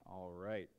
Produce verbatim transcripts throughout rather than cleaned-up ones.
All right.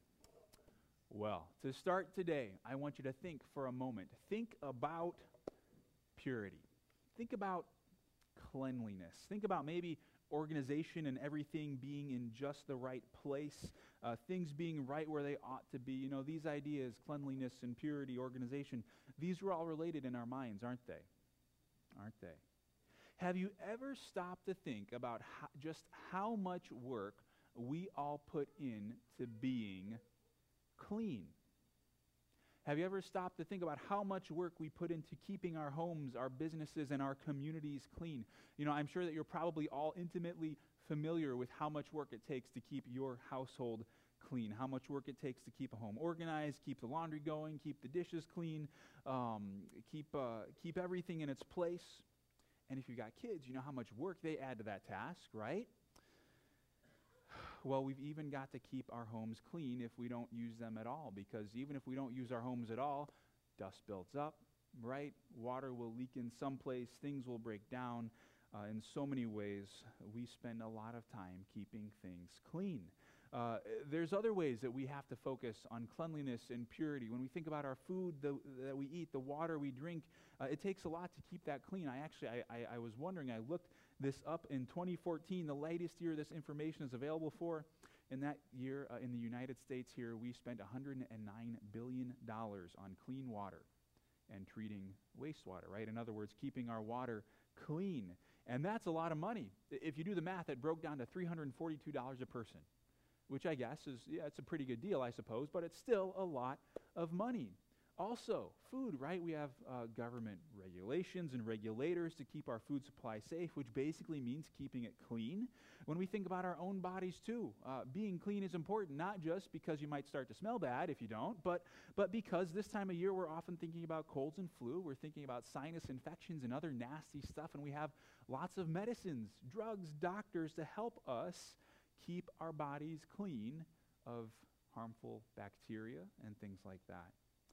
Well, to start today, I want you to think for a moment. Think about purity. Think about cleanliness. Think about maybe organization and everything being in just the right place, uh, things being right where they ought to be. You know, these ideas, cleanliness and purity, organization, these are all related in our minds, aren't they? Aren't they? Have you ever stopped to think about how, just how much work we all put in to being clean? Have you ever stopped to think about how much work we put into keeping our homes, our businesses, and our communities clean? You know, I'm sure that you're probably all intimately familiar with how much work it takes to keep your household clean, how much work it takes to keep a home organized, keep the laundry going, keep the dishes clean, um, keep uh, keep everything in its place. And if you've got kids, you know how much work they add to that task, right? Well, we've even got to keep our homes clean if we don't use them at all, because even if we don't use our homes at all, dust builds up, right? Water will leak in some place, things will break down. Uh, in so many ways, we spend a lot of time keeping things clean. Uh, there's other ways that we have to focus on cleanliness and purity. When we think about our food the, that we eat, the water we drink, uh, it takes a lot to keep that clean. I actually, I, I, I was wondering, I looked this up in twenty fourteen, the latest year this information is available for. In that year, uh, in the United States here, we spent one hundred nine billion dollars on clean water and treating wastewater, right? In other words, keeping our water clean. And that's a lot of money. If you do the math, it broke down to three hundred forty-two dollars a person, which I guess is, yeah, it's a pretty good deal, I suppose, but it's still a lot of money. Also, food, right? We have uh, government regulations and regulators to keep our food supply safe, which basically means keeping it clean. When we think about our own bodies too, uh, being clean is important, not just because you might start to smell bad if you don't, but, but because this time of year we're often thinking about colds and flu, we're thinking about sinus infections and other nasty stuff, and we have lots of medicines, drugs, doctors to help us keep our bodies clean of harmful bacteria and things like that.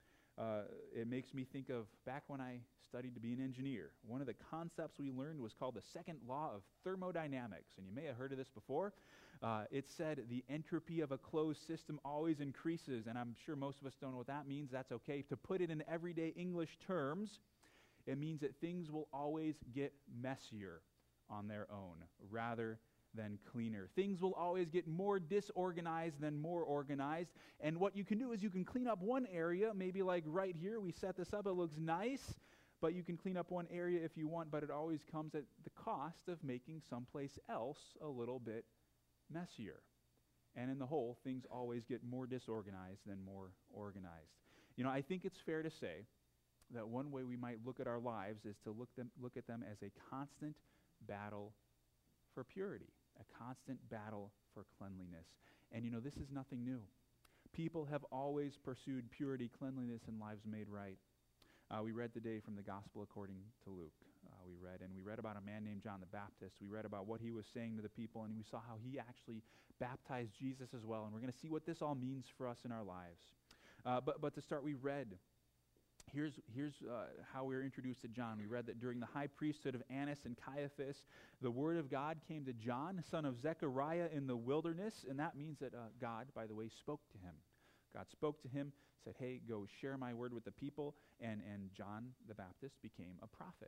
Uh, it makes me think of back when I studied to be an engineer. One of the concepts we learned was called the second law of thermodynamics, and you may have heard of this before. Uh, it said the entropy of a closed system always increases, and I'm sure most of us don't know what that means. That's okay. To put it in everyday English terms, it means that things will always get messier on their own rather than cleaner. Things will always get more disorganized than more organized. And what you can do is you can clean up one area, maybe like right here, we set this up, it looks nice, but you can clean up one area if you want, but it always comes at the cost of making someplace else a little bit messier. And in the whole, things always get more disorganized than more organized. You know, I think it's fair to say that one way we might look at our lives is to look them look at them as a constant battle for purity. A constant battle for cleanliness. And you know, this is nothing new. People have always pursued purity, cleanliness, and lives made right. Uh, we read today from the Gospel according to Luke. Uh, we read, and we read about a man named John the Baptist. We read about what he was saying to the people, and we saw how he actually baptized Jesus as well. And we're going to see what this all means for us in our lives. Uh, but, but to start, we read Here's, here's uh, how we were introduced to John. We read that during the high priesthood of Annas and Caiaphas, the word of God came to John, son of Zechariah, in the wilderness. And that means that uh, God, by the way, spoke to him. God spoke to him, said, hey, go share my word with the people. And, and John the Baptist became a prophet.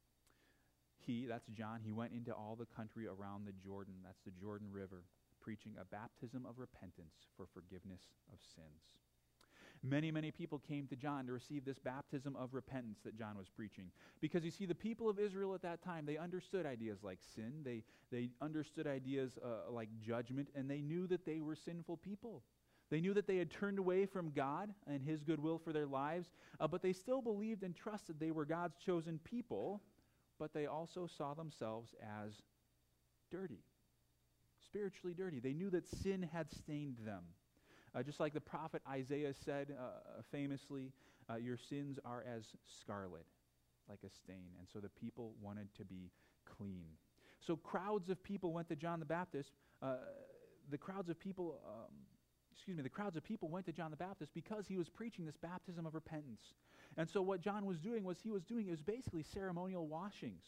He, that's John, he went into all the country around the Jordan, that's the Jordan River, preaching a baptism of repentance for forgiveness of sins. Many, many people came to John to receive this baptism of repentance that John was preaching. Because you see, the people of Israel at that time, they understood ideas like sin, they, they understood ideas uh, like judgment, and they knew that they were sinful people. They knew that they had turned away from God and His goodwill for their lives, uh, but they still believed and trusted they were God's chosen people, but they also saw themselves as dirty, spiritually dirty. They knew that sin had stained them. Uh, just like the prophet Isaiah said uh, famously, uh, your sins are as scarlet, like a stain. And so the people wanted to be clean. So crowds of people went to John the Baptist. Uh, the crowds of people, um, excuse me, the crowds of people went to John the Baptist because he was preaching this baptism of repentance. And so what John was doing was he was doing, it was basically ceremonial washings.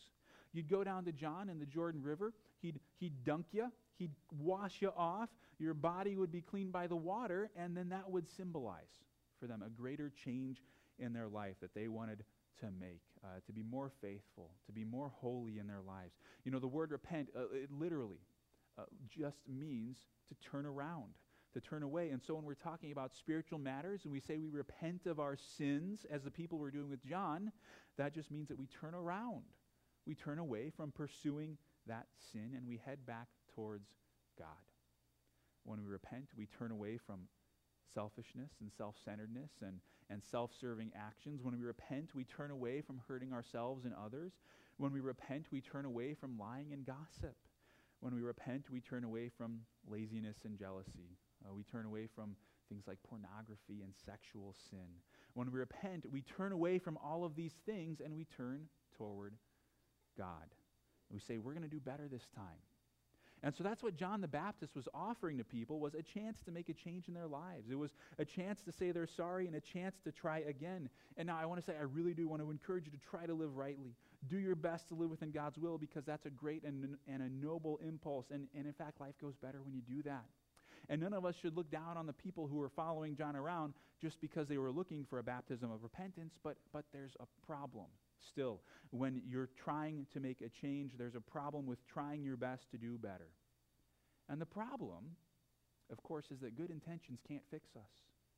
You'd go down to John in the Jordan River. He'd, he'd dunk you. He'd wash you off. Your body would be cleaned by the water, and then that would symbolize for them a greater change in their life that they wanted to make, uh, to be more faithful, to be more holy in their lives. You know, the word repent, uh, it literally uh, just means to turn around, to turn away. And so when we're talking about spiritual matters and we say we repent of our sins as the people were doing with John, that just means that we turn around. We turn away from pursuing that sin and we head back towards God. When we repent, we turn away from selfishness and self-centeredness and, and self-serving actions. When we repent, we turn away from hurting ourselves and others. When we repent, we turn away from lying and gossip. When we repent, we turn away from laziness and jealousy. Uh, we turn away from things like pornography and sexual sin. When we repent, we turn away from all of these things and we turn toward God. We say, we're going to do better this time. And so that's what John the Baptist was offering to people, was a chance to make a change in their lives. It was a chance to say they're sorry and a chance to try again. And now I want to say, I really do want to encourage you to try to live rightly. Do your best to live within God's will, because that's a great and, and a noble impulse. And, and in fact, life goes better when you do that. And none of us should look down on the people who were following John around just because they were looking for a baptism of repentance, but, but there's a problem. Still, when you're trying to make a change, there's a problem with trying your best to do better. And the problem, of course, is that good intentions can't fix us.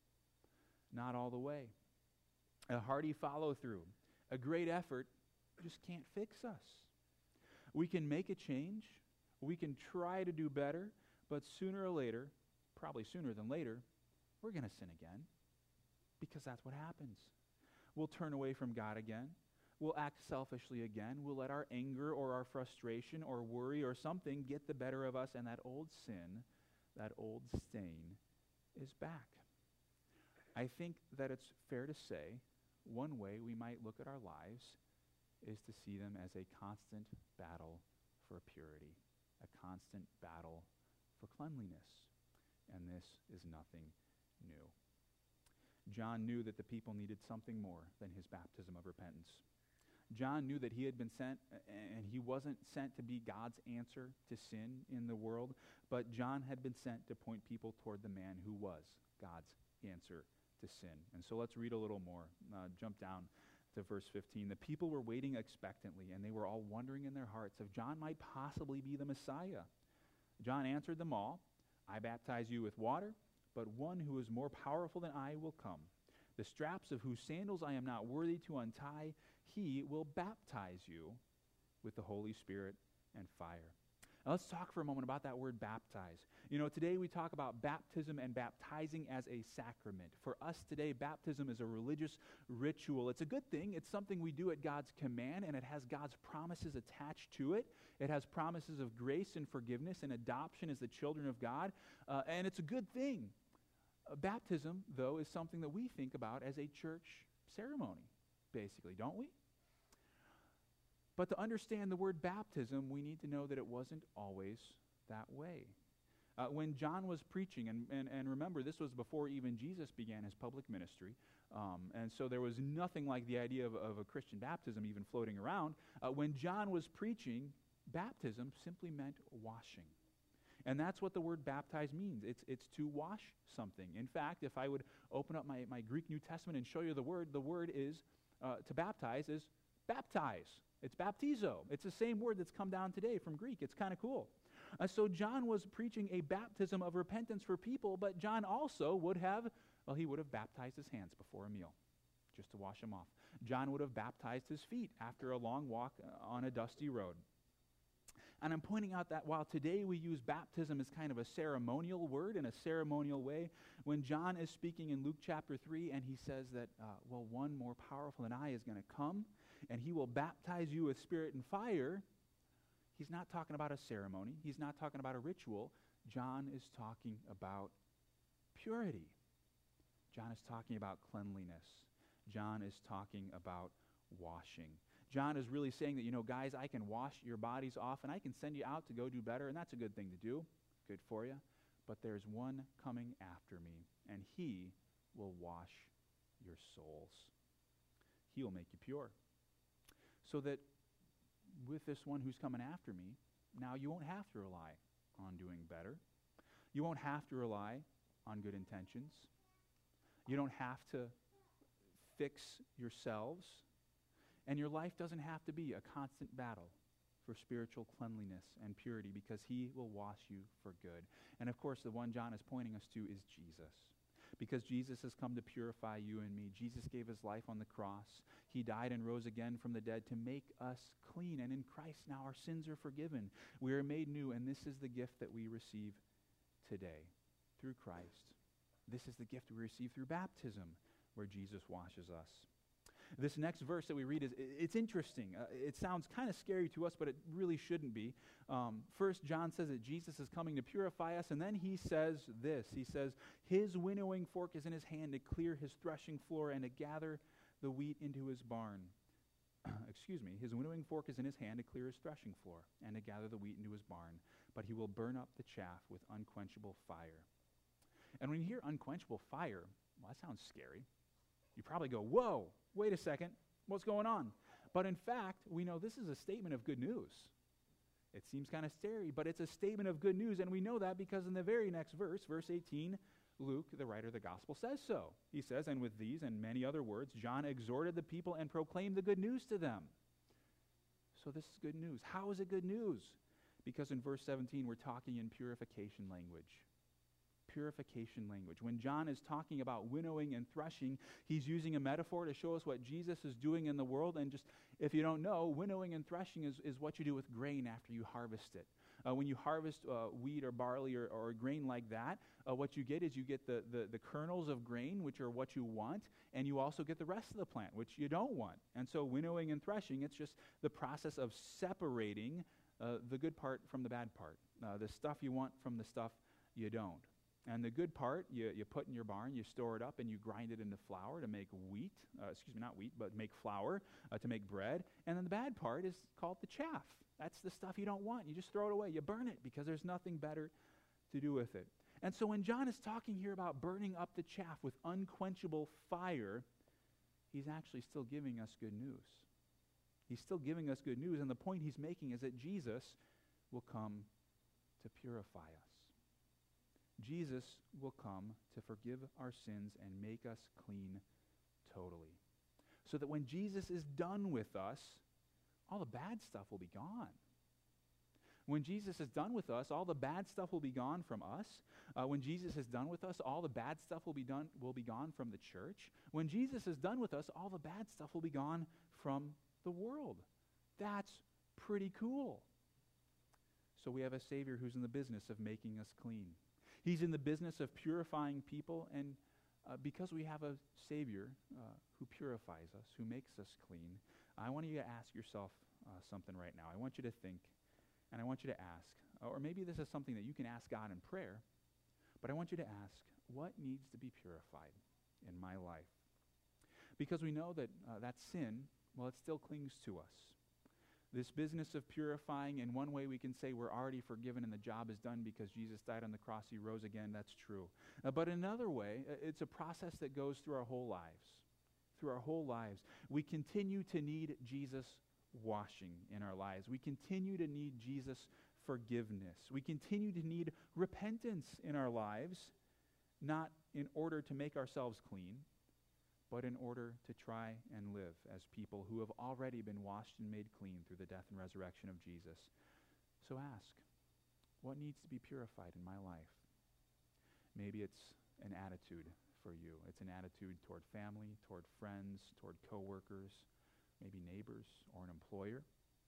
Not all the way. A hearty follow-through, a great effort, just can't fix us. We can make a change, we can try to do better, but sooner or later, probably sooner than later, we're going to sin again, because that's what happens. We'll turn away from God again. We'll act selfishly again. We'll let our anger or our frustration or worry or something get the better of us, and that old sin, that old stain, is back. I think that it's fair to say one way we might look at our lives is to see them as a constant battle for purity, a constant battle for cleanliness, and this is nothing new. John knew that the people needed something more than his baptism of repentance. John knew that he had been sent, and he wasn't sent to be God's answer to sin in the world, but John had been sent to point people toward the man who was God's answer to sin. And so let's read a little more. Uh, jump down to verse fifteen. The people were waiting expectantly, and they were all wondering in their hearts if John might possibly be the Messiah. John answered them all, I baptize you with water, but one who is more powerful than I will come, the straps of whose sandals I am not worthy to untie. He will baptize you with the Holy Spirit and fire. Now let's talk for a moment about that word baptize. You know, today we talk about baptism and baptizing as a sacrament. For us today, baptism is a religious ritual. It's a good thing. It's something we do at God's command, and it has God's promises attached to it. It has promises of grace and forgiveness and adoption as the children of God, uh, and it's a good thing. Uh, baptism, though, is something that we think about as a church ceremony, basically, don't we? But to understand the word baptism, we need to know that it wasn't always that way. Uh, when John was preaching, and, and, and remember, this was before even Jesus began his public ministry, um, and so there was nothing like the idea of, of a Christian baptism even floating around. Uh, when John was preaching, baptism simply meant washing. And that's what the word baptize means. It's, it's to wash something. In fact, if I would open up my, my Greek New Testament and show you the word, the word is, uh, to baptize is baptize. It's baptizo. It's the same word that's come down today from Greek. It's kind of cool. Uh, so John was preaching a baptism of repentance for people, but John also would have, well, he would have baptized his hands before a meal, just to wash them off. John would have baptized his feet after a long walk uh, on a dusty road. And I'm pointing out that while today we use baptism as kind of a ceremonial word in a ceremonial way, when John is speaking in Luke chapter three and he says that, uh, well, one more powerful than I is going to come, and he will baptize you with spirit and fire, he's not talking about a ceremony. He's not talking about a ritual. John is talking about purity. John is talking about cleanliness. John is talking about washing. John is really saying that, you know, guys, I can wash your bodies off and I can send you out to go do better, and that's a good thing to do. Good for you. But there's one coming after me, and he will wash your souls. He will make you pure. So that with this one who's coming after me, now you won't have to rely on doing better. You won't have to rely on good intentions. You don't have to fix yourselves. And your life doesn't have to be a constant battle for spiritual cleanliness and purity, because he will wash you for good. And of course, the one John is pointing us to is Jesus. Because Jesus has come to purify you and me. Jesus gave his life on the cross. He died and rose again from the dead to make us clean. And in Christ now our sins are forgiven. We are made new, and this is the gift that we receive today through Christ. This is the gift we receive through baptism, where Jesus washes us. This next verse that we read, is it's interesting. Uh, it sounds kind of scary to us, but it really shouldn't be. Um, first, John says that Jesus is coming to purify us, and then he says this. He says, his winnowing fork is in his hand to clear his threshing floor and to gather the wheat into his barn. Excuse me. His winnowing fork is in his hand to clear his threshing floor and to gather the wheat into his barn, but he will burn up the chaff with unquenchable fire. And when you hear unquenchable fire, well, that sounds scary. You probably go, whoa, wait a second, what's going on? But in fact, we know this is a statement of good news. It seems kind of scary, but it's a statement of good news, and we know that because in the very next verse, verse eighteen, Luke, the writer of the gospel, says so. He says, and with these and many other words, John exhorted the people and proclaimed the good news to them. So this is good news. How is it good news? Because in verse seventeen, we're talking in purification language. Purification language. When John is talking about winnowing and threshing, he's using a metaphor to show us what Jesus is doing in the world. And just, if you don't know, winnowing and threshing is, is what you do with grain after you harvest it. Uh, when you harvest uh, wheat or barley or, or grain like that, uh, what you get is you get the, the, the kernels of grain, which are what you want, and you also get the rest of the plant, which you don't want. And so winnowing and threshing, it's just the process of separating uh, the good part from the bad part, uh, the stuff you want from the stuff you don't. And the good part, you, you put in your barn, you store it up, and you grind it into flour to make wheat, uh, excuse me, not wheat, but make flour uh, to make bread. And then the bad part is called the chaff. That's the stuff you don't want. You just throw it away. You burn it because there's nothing better to do with it. And so when John is talking here about burning up the chaff with unquenchable fire, he's actually still giving us good news. He's still giving us good news, and the point he's making is that Jesus will come to purify us. Jesus will come to forgive our sins and make us clean totally. So that when Jesus is done with us, all the bad stuff will be gone. When Jesus is done with us, all the bad stuff will be gone from us. Uh, when Jesus is done with us, all the bad stuff will be done will be gone from the church. When Jesus is done with us, all the bad stuff will be gone from the world. That's pretty cool. So we have a Savior who's in the business of making us clean. He's in the business of purifying people, and uh, because we have a Savior uh, who purifies us, who makes us clean, I want you to ask yourself uh, something right now. I want you to think, and I want you to ask, or maybe this is something that you can ask God in prayer, but I want you to ask, what needs to be purified in my life? Because we know that uh, that sin, well, it still clings to us. This business of purifying, in one way we can say we're already forgiven and the job is done because Jesus died on the cross, he rose again, that's true. Uh, but another way, uh, it's a process that goes through our whole lives. Through our whole lives. We continue to need Jesus washing in our lives. We continue to need Jesus forgiveness. We continue to need repentance in our lives, not in order to make ourselves clean, but in order to try and live as people who have already been washed and made clean through the death and resurrection of Jesus. So ask, what needs to be purified in my life? Maybe it's an attitude for you. It's an attitude toward family, toward friends, toward coworkers, maybe neighbors or an employer.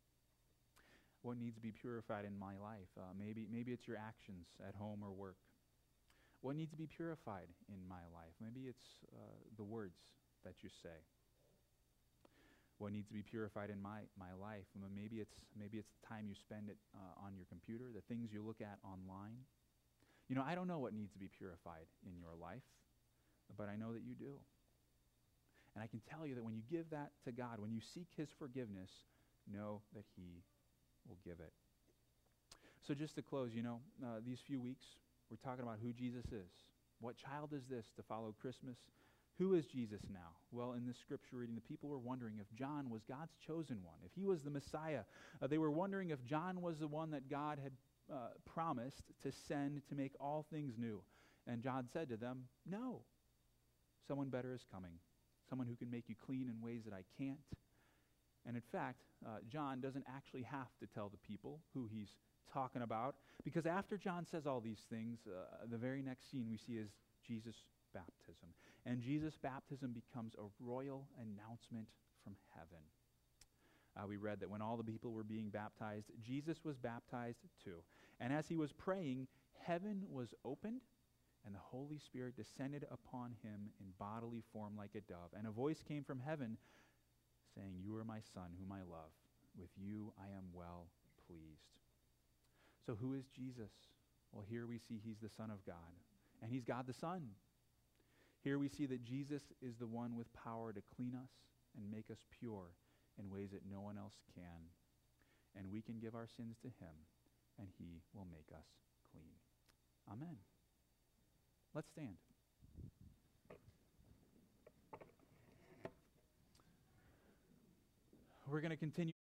What needs to be purified in my life? Uh, maybe, maybe it's your actions at home or work. What needs to be purified in my life? Maybe it's uh, the words that you say. What needs to be purified in my, my life? Maybe it's maybe it's the time you spend it uh, on your computer, the things you look at online. You know, I don't know what needs to be purified in your life, but I know that you do. And I can tell you that when you give that to God, when you seek his forgiveness, know that he will give it. So just to close, you know, uh, these few weeks, we're talking about who Jesus is. What child is this to follow Christmas, Who is Jesus now? Well, in this scripture reading, the people were wondering if John was God's chosen one, if he was the Messiah. Uh, they were wondering if John was the one that God had uh, promised to send to make all things new. And John said to them, no, someone better is coming, someone who can make you clean in ways that I can't. And in fact, uh, John doesn't actually have to tell the people who he's talking about, because after John says all these things, uh, the very next scene we see is Jesus' baptism. And Jesus' baptism becomes a royal announcement from heaven. Uh, we read that when all the people were being baptized, Jesus was baptized too. And as he was praying, heaven was opened, and the Holy Spirit descended upon him in bodily form like a dove. And a voice came from heaven saying, "You are my Son, whom I love. With you I am well pleased." So who is Jesus? Well, here we see he's the Son of God, and he's God the Son. Here we see that Jesus is the one with power to clean us and make us pure in ways that no one else can. And we can give our sins to him, and he will make us clean. Amen. Let's stand. We're going to continue.